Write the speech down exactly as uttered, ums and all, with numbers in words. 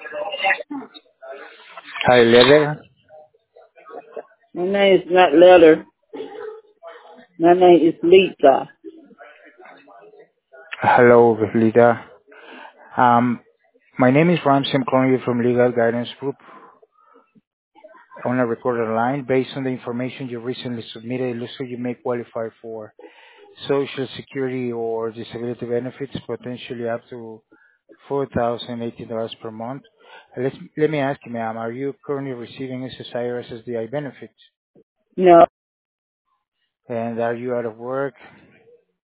Hi, Leather. My name is not Letter. My name is Lisa. Hello, Lita. Um, my name is Ramsey. I'm calling you from Legal Guidance Group on a recorded line. Based on the information you recently submitted, it looks like you may qualify for Social Security or disability benefits, potentially up to four thousand eighty dollars per month. Let let me ask you, ma'am, are you currently receiving S S I or S S D I benefits? No, And are you out of work?